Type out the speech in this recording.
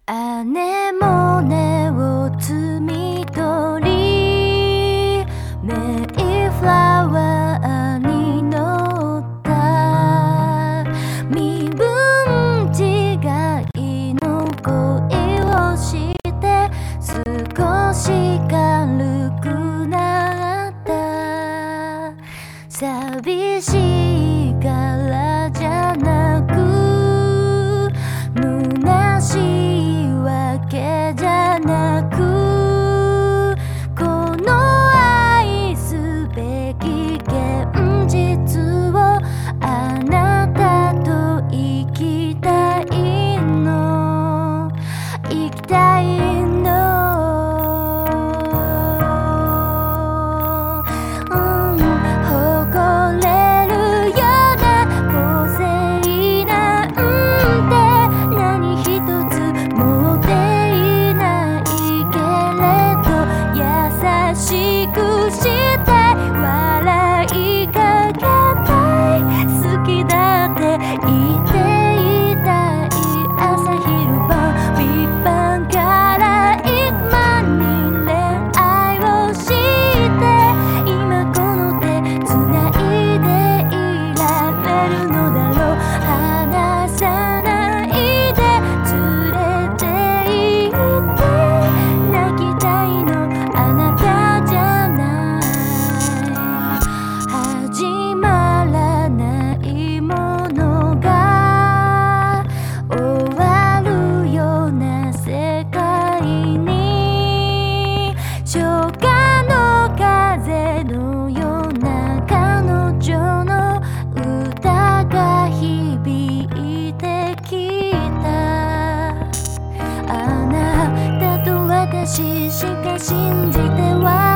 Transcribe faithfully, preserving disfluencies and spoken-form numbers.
姉も根を摘み取りメイフラワーに乗った身分違いの恋をして少し軽くなった寂しいからじゃなく虚しいわけじゃなくこの愛すべき現実をあなたと生きたいの生きたいの、うん、誇れるような個性なんて何一つ持っていないけれど優しくして笑いかけたい好きだって言っていたい朝昼晩ビッバンから幾万人恋愛をして今この手つないでいられるのだろう離さないで連れて行って泣きたいのあなたじゃない始まらないものが終わるような世界に初夏の風のような彼女の歌が響いてきたあなたと私しか信じては